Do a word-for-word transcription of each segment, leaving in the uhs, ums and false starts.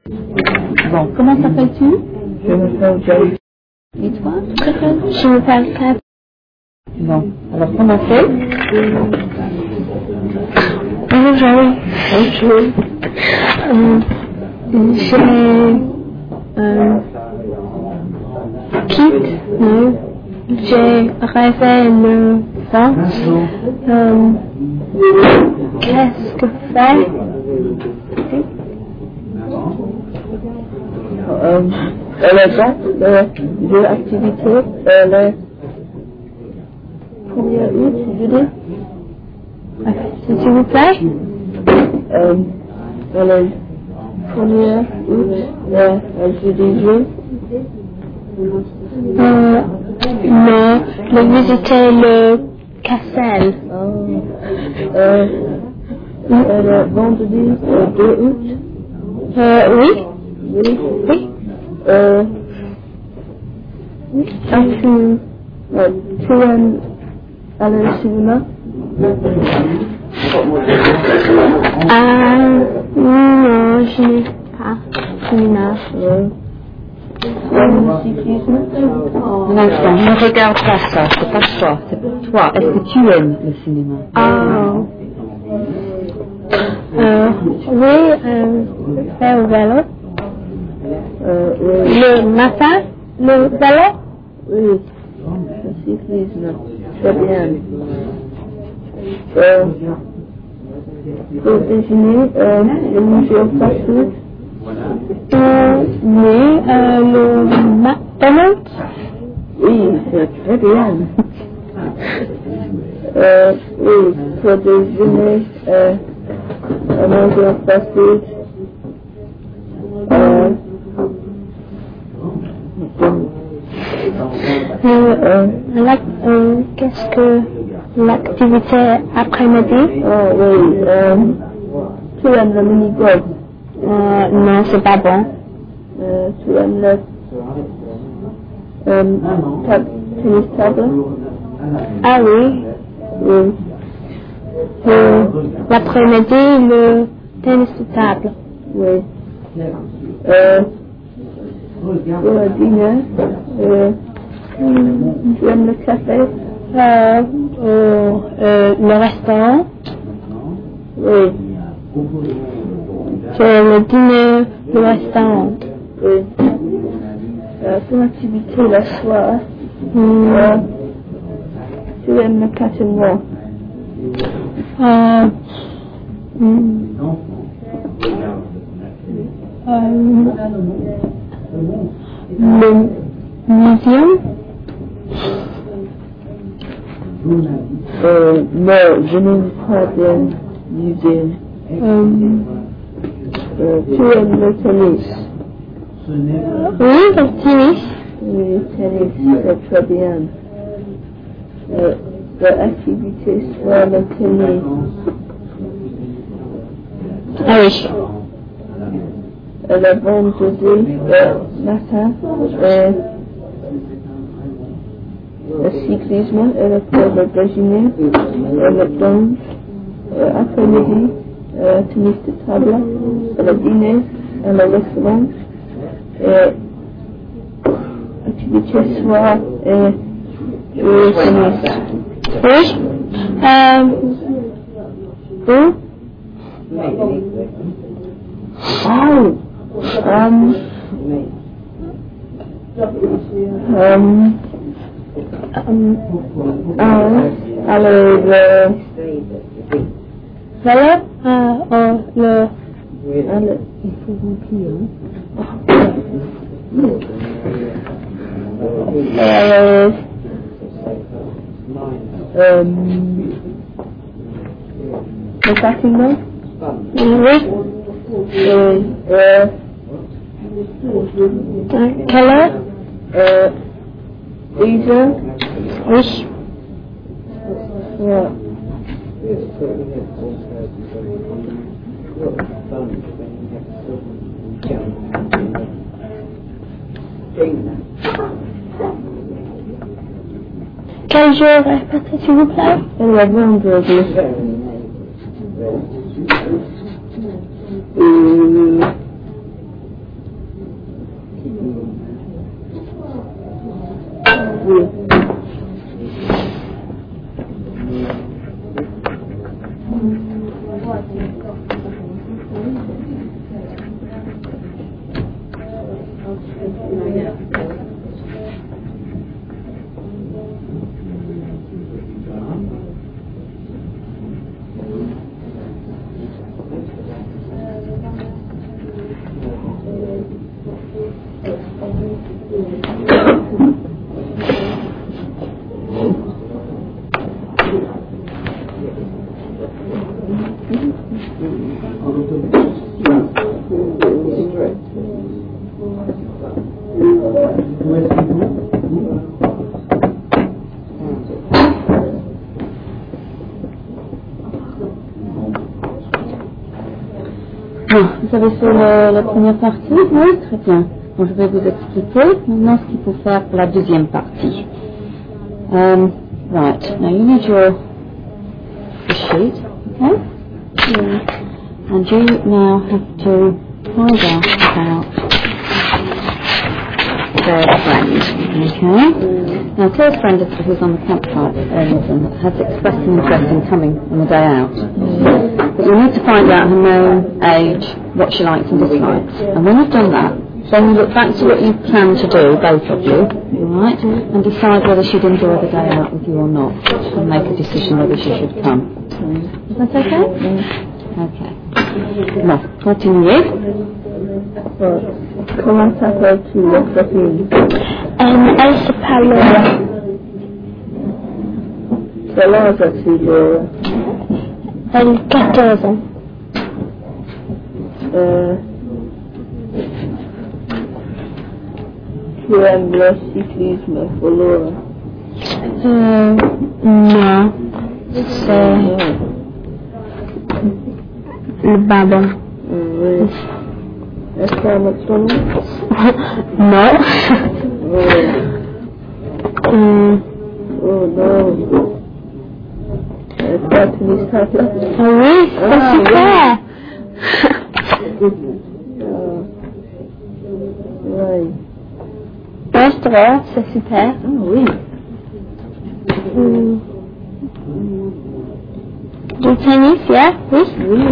Bon, comment t'appelles-tu? Je m'appelle Joe. Et toi, tu t'appelles? Je m'appelle Kat. Bon, alors comment c'est? Bonjour. Bonjour. Euh, j'ai euh, quitte, non, j'ai rêvé le vent. Euh, Qu'est-ce que fait? Euh, le temps de, de l'activité, euh, le premier août, je dis. S'il vous plaît? Euh, le premier août, le jeudi jour. Euh, non, le visiter le castel. Euh, euh, le vendredi euh, deux août. Euh, oui? Oui. Oui? Euh, As-tu euh, tu aimes aller au cinéma? Ah, non, je n'ai pas cinéma. Euh, tu aimes le cyclisme? Un instant, ne regarde pas ça, c'est pas toi, c'est pour toi. Est-ce que tu aimes le cinéma? Ah. Euh, oui, euh, faire au vélo. Euh, oui. Le matin, le vélo. Oui, le cyclisme, très bien. Euh, pour déjeuner, euh, je mange au fast-food. Euh, oui, euh, le McDonald's. Oui, c'est très bien. euh, oui, pour déjeuner, euh, on mange au fast-food. Euh, Euh, euh, la- euh, qu'est-ce que l'activité après-midi? oh oui, euh, tu aimes le mini-golf? Euh, non, c'est pas bon. Euh, tu aimes le euh, tab tennis table? Ah oui. Oui. Euh, l'après-midi, le tennis de table. Oui. Euh, pour le dîner, euh, tu aimes le café? Euh, euh, euh, le restaurant. Oui. C'est le dîner, le restaurant. Oui. Euh, pour l'activité le soir, Hmm. euh, tu aimes le casino? Euh, hmm. Euh, le museum. Euh, non, je n'aime pas de musée. Euh, Euh, tu aimes le tennis? oui, le tennis. Oui, le tennis, c'est très bien. Euh, l'activité soit le tennis. Ah oui. Euh, le vendredi euh, matin, euh, le cyclisme, euh, pour le déjeuner, euh, le temps, euh, après-midi, euh, tennis de table, euh, le dîner, euh, le restaurant, et activité soir, et jouer au tennis. Oui. Euh, où? Oh! Um, um, um, euh, alors, le, Vélo? Euh, oh, le... alors, Il faut remplir, hein? euh, euh, le bâtiment, Oui. euh, euh, Euh, quelle heure? euh, dix heures, Oui. ouais. Quel jour? Répétez, s'il vous plaît. Et le vendredi, euh, Oui. Vous avez fait le, la première partie? Oui, très bien. Bon, je vais vous expliquer maintenant ce qu'il faut faire pour la deuxième partie. Um, right, now you need your sheet, okay? Yeah. And you now have to find out about their friend, okay? Now, Claire's friend who's on the campsite um, has expressed an interest in coming on the day out. But you need to find out her known age, what she likes and dislikes. And when you've done that, then you look back to what you plan to do, both of you, alright, and decide whether she'd enjoy the day out with you or not, and make a decision whether she should come. Is that okay? Okay. Now, continue. Comment s'appelle-tu votre fille? Um, elle s'appelle Laura. Quel âge as-tu, Laura? Elle a quatorze ans. Euh, tu aimes le cyclisme pour Laura? Euh, non. C'est le baba. Oui. Est-ce qu'elle aime son nom? Non. Oui. Hum, Oh non. Est-ce qu'elle tennis table? oui, c'est Ah, super. Oui. Restaurant, c'est super. Ah oui. Hum. Du tennis, yeah, oui. Oui.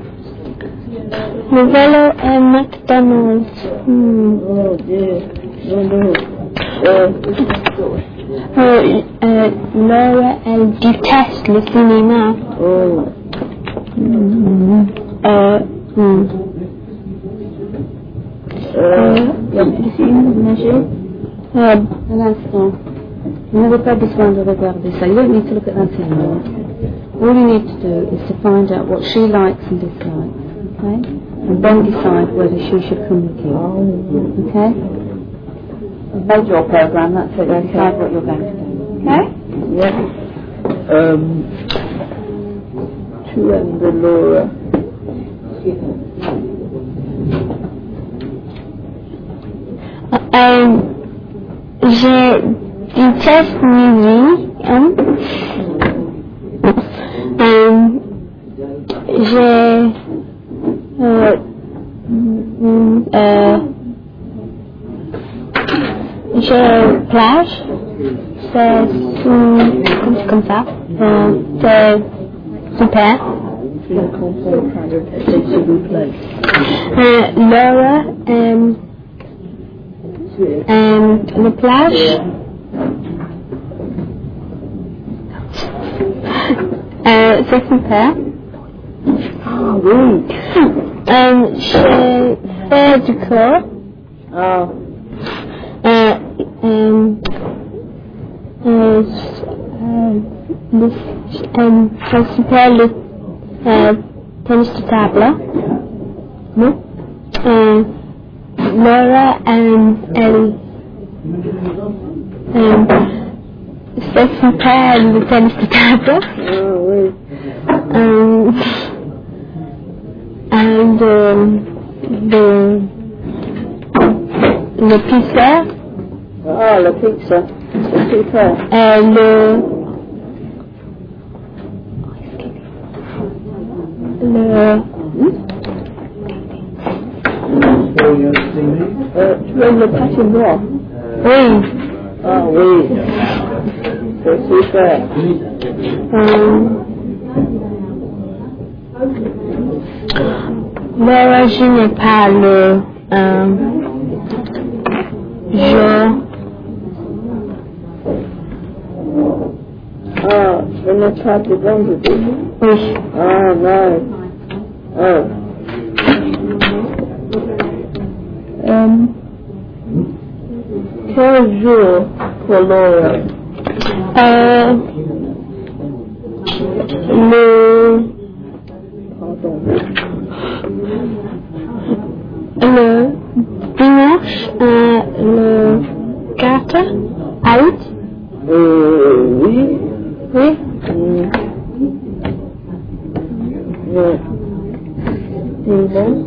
Le vélo et McDonald's. Hmm. Oh Dieu. Non, non. Euh, Euh, euh, Laura, elle déteste le cinéma. oh. Hmm. Euh, hmm. Euh, la piscine, nager? Euh, Un instant. You n'avez pas besoin de regarder ça. You don't need to look at that anymore. All you need to do is to find out what she likes and dislikes, okay? And then decide whether she should come with you, okay? You've made your program, that's it. You decide what you're going to do, okay? Yeah. Um, tu aimes de Laura? euh, je déteste musique. Hein? Euh, j'ai euh, euh, j'ai plage, c'est sous- comme ça, euh, c'est super. Tu ne comprends pas le texte, s'il vous plaît. Euh, Laura, euh, euh, la plage, euh, c'est super. Ah oui. Euh, j'ai fait du cours. Ah, Euh, euh, euh, euh, le, euh, c'est super le euh, tennis de table. non? Euh, Laura, euh, elle, euh, c'est super le tennis de table. Ah oui. Um, and um, the le pizza, Ah, la pizza. C'est super. euh, le le Euh, tu aimes le patinoire? oui, Ah oui, c'est super. Euh, Laura, je n'ai pas le euh, je. Ah, je n'ai pas de vendredi. Oui. Ah non. Ah. Um, quel jour pour Laura? Euh, le Pardon. le dimanche, euh, le quatre août. Euh, oui. Oui. Mm. Oui. C'est bon.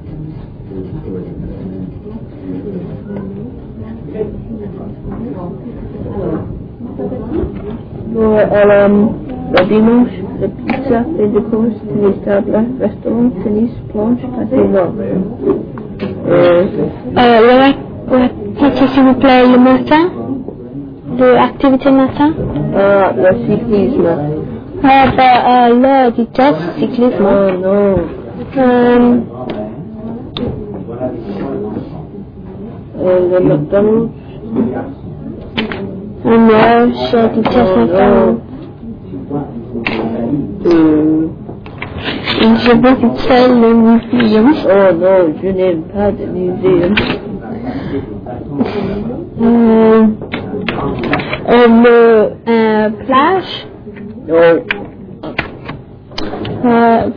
Bon, alors, le dimanche, le pizza, et de course, tennis table, restaurant, tennis, planche, patinoire. Euh, Euh, le répétez s'il vous plaît le matin, l'activité matin. ah, le cyclisme. Ah, ben, euh, le vitesse cyclisme. Oh non. Euh, Euh, le McDonald's. non, je vitesse McDonald's. Euh, Je veux visiter le muséum. oh non, je n'aime pas de muséum. Euh, euh, le euh, plage. Non. Euh,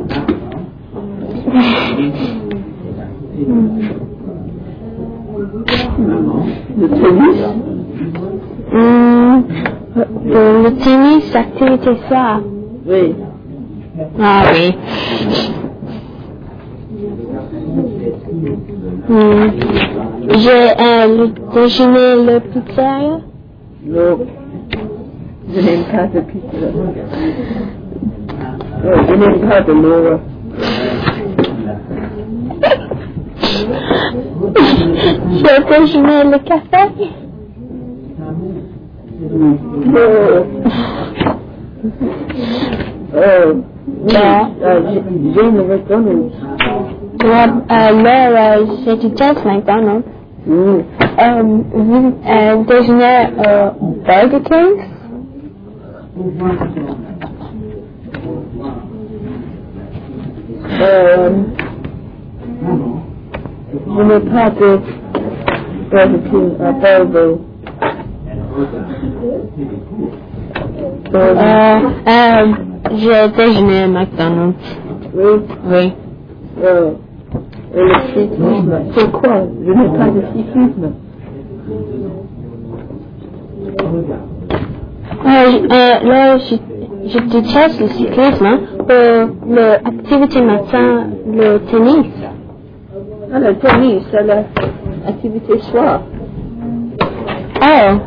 Le tennis. hum, le, le tennis, activité soir. Oui. Ah oui. Hum. J'ai euh, le déjeuner, le pizzeria. Non. Je n'aime pas de pizza. Oh, je n'aime pas de Laura. J'ai déjeuner, le café. Non. Oh, oui. Ah. Ah, j'ai- j'aime le McDonald's. Ouais, euh, là, euh, j'ai du jazz McDonald's. Mm. Euh, vous, euh, déjeuner au Burger King. Euh, je n'ai pas de Burger King à Belleville. Euh, euh, j'ai déjeuné à McDonald's. Oui. Oui. Euh, et le cyclisme. C'est quoi? Je n'ai pas de cyclisme. Euh, j- euh, là, je, je déteste le cyclisme. Hein. Euh, l'activité matin, le tennis. Ah, le tennis, c'est l'activité soir. Oh.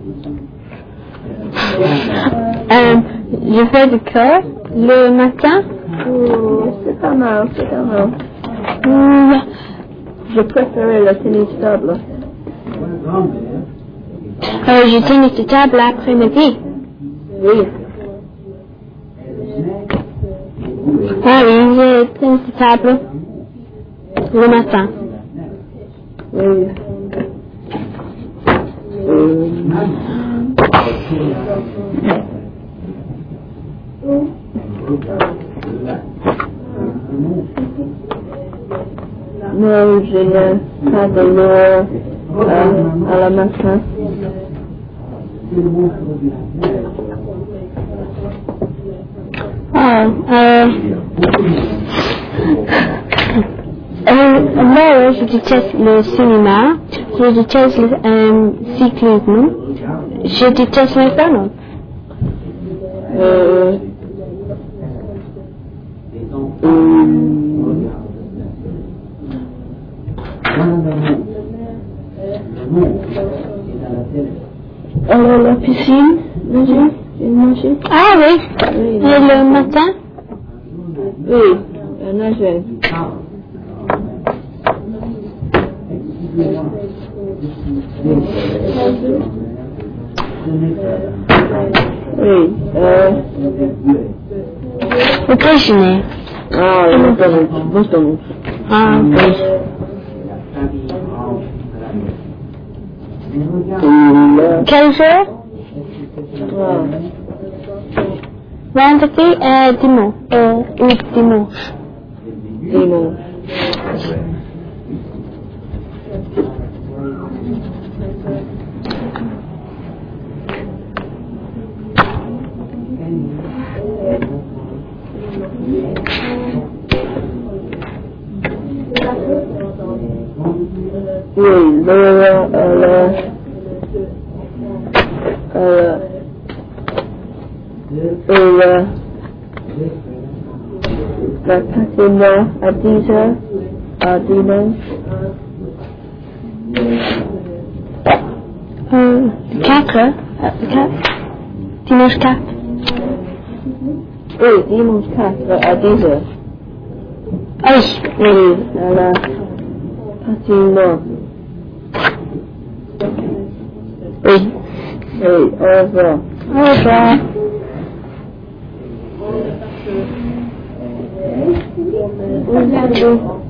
Euh, je fais du cœur le matin. Oh, c'est pas mal, c'est pas mal. Hum, Je préférais le tennis table. euh, je tennis de table l'après-midi. Oui. Ah oui, je tennis de table le matin. Oui. Euh, non, je n'ai pas de l'eau euh, à la matin. Ah, euh, euh, là, je déteste le cinéma, je déteste le euh, cyclisme, je déteste McDonald's. Euh, euh, alors la piscine, nager, j'ai nagé. Ah oui, Oui, et le matin? oui, euh, nager. Oui. Euh... Le déjeuner. Ah, le McDonald's. McDonald's. Ah, oui. Le... Quelle heure? Ah. Vendredi et dimanche. Euh, oui, dimanche. Dimanche. Oui, le, le, le, euh, le, la patinoire à dix heures, à dimanche. Euh, quatre heures. Euh, quatre. Dimanche quatre. Oui, dimanche quatre à dix heures. Ah oui. Oui, à la patinoire. Oui. Oui, au revoir. Au revoir. Oui,